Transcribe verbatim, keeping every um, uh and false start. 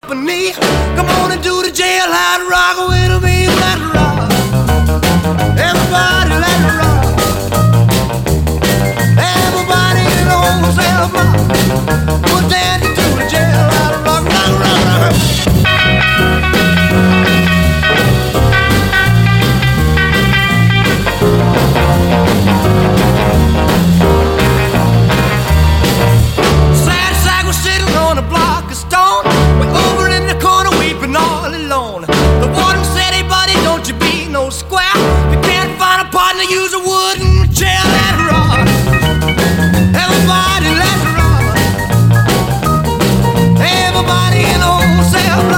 company. Come on and do the jailhouse rock with me. Let's rock. Everybody, let's rock. Everybody in the whole cell block. We're dancing to the jailhouse rock, rock, rock, rock. Sad sack was sitting on a block of stone. We're over in the corner weeping all alone. The warden said, hey buddy, don't you be no square. If you can't find a partner, use a wooden chair. Let's rock. Everybody, let's rock. Everybody in the whole cell.